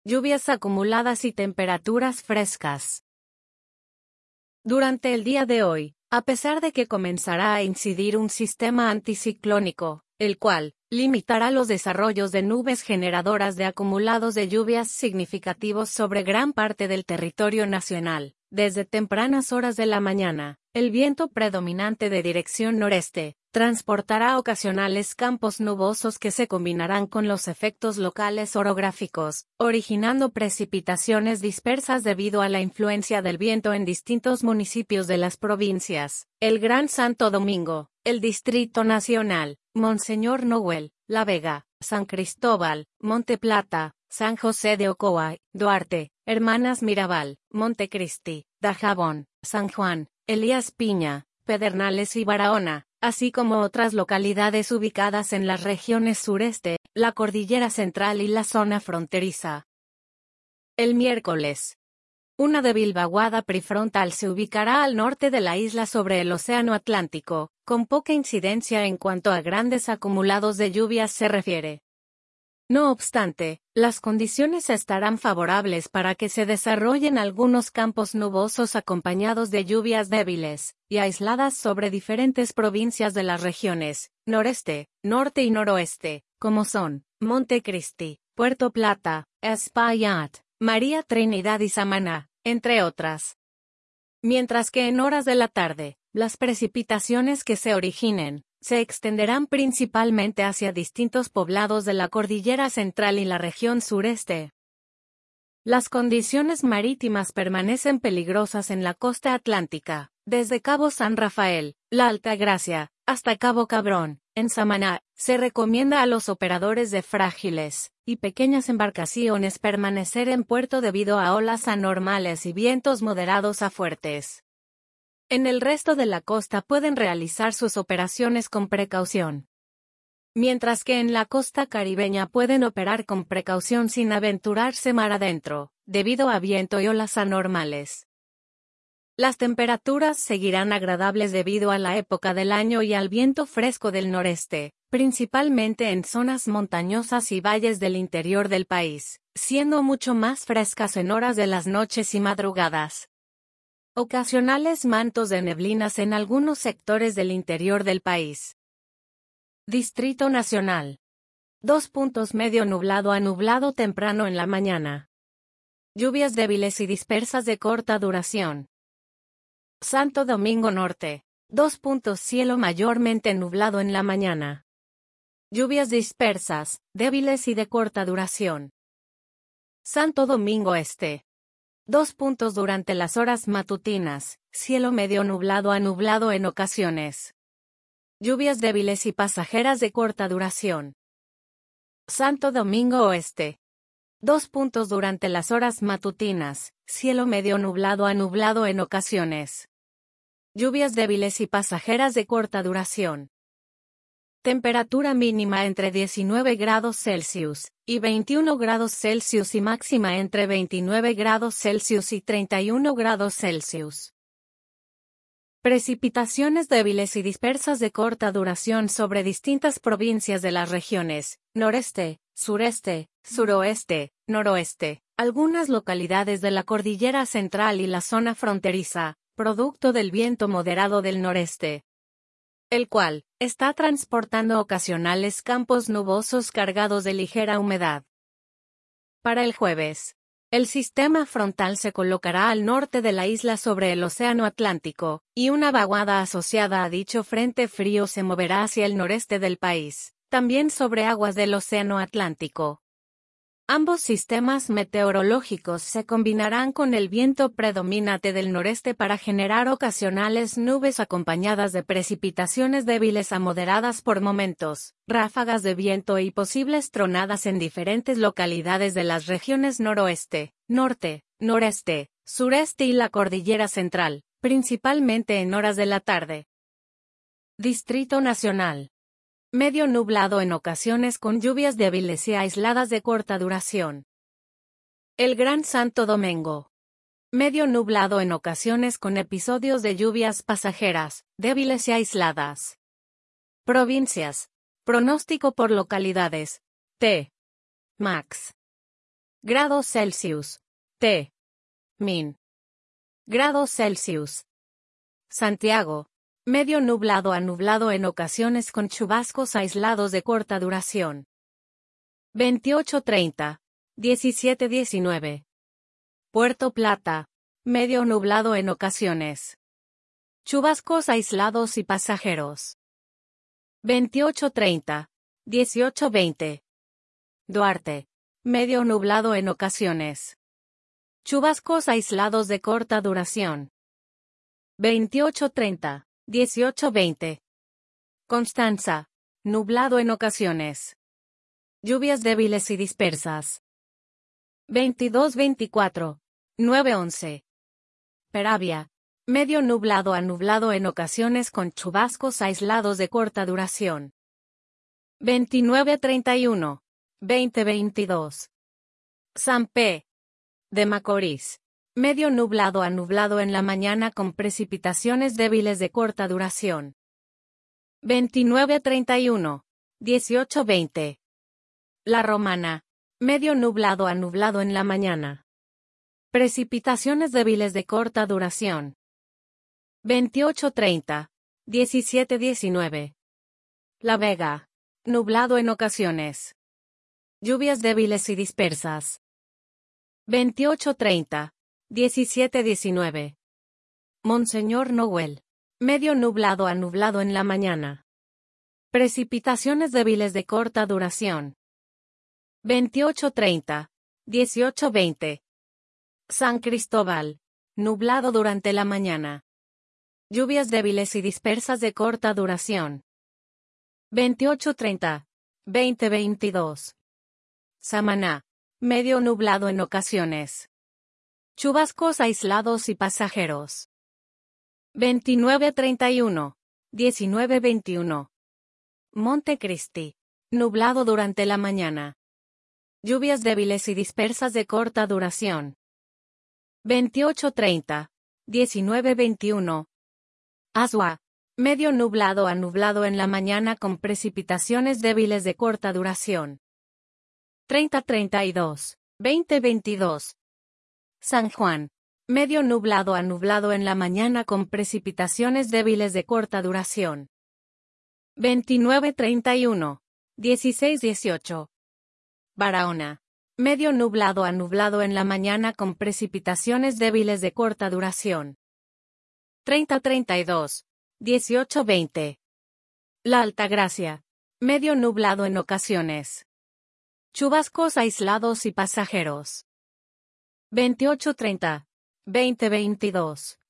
Lluvias acumuladas y temperaturas frescas. Durante el día de hoy, a pesar de que comenzará a incidir un sistema anticiclónico, el cual limitará los desarrollos de nubes generadoras de acumulados de lluvias significativos sobre gran parte del territorio nacional, desde tempranas horas de la mañana, el viento predominante de dirección noreste transportará ocasionales campos nubosos que se combinarán con los efectos locales orográficos, originando precipitaciones dispersas debido a la influencia del viento en distintos municipios de las provincias: el Gran Santo Domingo, el Distrito Nacional, Monseñor Noel, La Vega, San Cristóbal, Monte Plata, San José de Ocoa, Duarte, Hermanas Mirabal, Montecristi, Dajabón, San Juan, Elías Piña, Pedernales y Barahona, así como otras localidades ubicadas en las regiones sureste, la Cordillera Central y la zona fronteriza. El miércoles, una débil vaguada prefrontal se ubicará al norte de la isla sobre el Océano Atlántico, con poca incidencia en cuanto a grandes acumulados de lluvias se refiere. No obstante, las condiciones estarán favorables para que se desarrollen algunos campos nubosos acompañados de lluvias débiles y aisladas sobre diferentes provincias de las regiones noreste, norte y noroeste, como son Montecristi, Puerto Plata, Espaillat, María Trinidad y Samaná, entre otras. Mientras que en horas de la tarde, las precipitaciones que se originen se extenderán principalmente hacia distintos poblados de la Cordillera Central y la región sureste. Las condiciones marítimas permanecen peligrosas en la costa atlántica, desde Cabo San Rafael, La Altagracia, hasta Cabo Cabrón. En Samaná, se recomienda a los operadores de frágiles y pequeñas embarcaciones permanecer en puerto debido a olas anormales y vientos moderados a fuertes. En el resto de la costa pueden realizar sus operaciones con precaución. Mientras que en la costa caribeña pueden operar con precaución sin aventurarse mar adentro, debido a viento y olas anormales. Las temperaturas seguirán agradables debido a la época del año y al viento fresco del noreste, principalmente en zonas montañosas y valles del interior del país, siendo mucho más frescas en horas de las noches y madrugadas. Ocasionales mantos de neblinas en algunos sectores del interior del país. Distrito Nacional. 2 puntos medio nublado a nublado temprano en la mañana. Lluvias débiles y dispersas de corta duración. Santo Domingo Norte. 2 puntos cielo mayormente nublado en la mañana. Lluvias dispersas, débiles y de corta duración. Santo Domingo Este. 2 puntos durante las horas matutinas, cielo medio nublado a nublado en ocasiones. Lluvias débiles y pasajeras de corta duración. Santo Domingo Oeste. 2 puntos durante las horas matutinas, cielo medio nublado a nublado en ocasiones. Lluvias débiles y pasajeras de corta duración. Temperatura mínima entre 19 grados Celsius y 21 grados Celsius y máxima entre 29 grados Celsius y 31 grados Celsius. Precipitaciones débiles y dispersas de corta duración sobre distintas provincias de las regiones noreste, sureste, suroeste, noroeste, algunas localidades de la Cordillera Central y la zona fronteriza, producto del viento moderado del noreste, el cual está transportando ocasionales campos nubosos cargados de ligera humedad. Para el jueves, el sistema frontal se colocará al norte de la isla sobre el Océano Atlántico, y una vaguada asociada a dicho frente frío se moverá hacia el noreste del país, también sobre aguas del Océano Atlántico. Ambos sistemas meteorológicos se combinarán con el viento predominante del noreste para generar ocasionales nubes acompañadas de precipitaciones débiles a moderadas por momentos, ráfagas de viento y posibles tronadas en diferentes localidades de las regiones noroeste, norte, noreste, sureste y la Cordillera Central, principalmente en horas de la tarde. Distrito Nacional. Medio nublado en ocasiones con lluvias débiles y aisladas de corta duración. El Gran Santo Domingo. Medio nublado en ocasiones con episodios de lluvias pasajeras, débiles y aisladas. Provincias. Pronóstico por localidades. T. Max. Grados Celsius. T. Min. Grados Celsius. Santiago. Medio nublado a nublado en ocasiones con chubascos aislados de corta duración. 28-30. 17-19. Puerto Plata. Medio nublado en ocasiones. Chubascos aislados y pasajeros. 28-30. 18-20. Duarte. Medio nublado en ocasiones. Chubascos aislados de corta duración. 28-30. 18-20. Constanza. Nublado en ocasiones. Lluvias débiles y dispersas. 22-24. 9-11. Peravia. Medio nublado a nublado en ocasiones con chubascos aislados de corta duración. 29-31. 20-22. San P. de Macorís. Medio nublado a nublado en la mañana con precipitaciones débiles de corta duración. 29-31. 18-20. La Romana. Medio nublado a nublado en la mañana. Precipitaciones débiles de corta duración. 28-30. 17-19. La Vega. Nublado en ocasiones. Lluvias débiles y dispersas. 28-30. 17-19. Monseñor Noel. Medio nublado a nublado en la mañana. Precipitaciones débiles de corta duración. 28-30. 18-20. San Cristóbal. Nublado durante la mañana. Lluvias débiles y dispersas de corta duración. 28-30. 20-22. Samaná. Medio nublado en ocasiones. Chubascos aislados y pasajeros. 29-31. 19-21. Montecristi. Nublado durante la mañana. Lluvias débiles y dispersas de corta duración. 28-30. 19-21. Azua. Medio nublado a nublado en la mañana con precipitaciones débiles de corta duración. 30-32. 20-22. San Juan. Medio nublado a nublado en la mañana con precipitaciones débiles de corta duración. 29-31. 16-18. Barahona. Medio nublado a nublado en la mañana con precipitaciones débiles de corta duración. 30-32. 18-20. La Altagracia. Medio nublado en ocasiones. Chubascos aislados y pasajeros. 28-30. 20-22.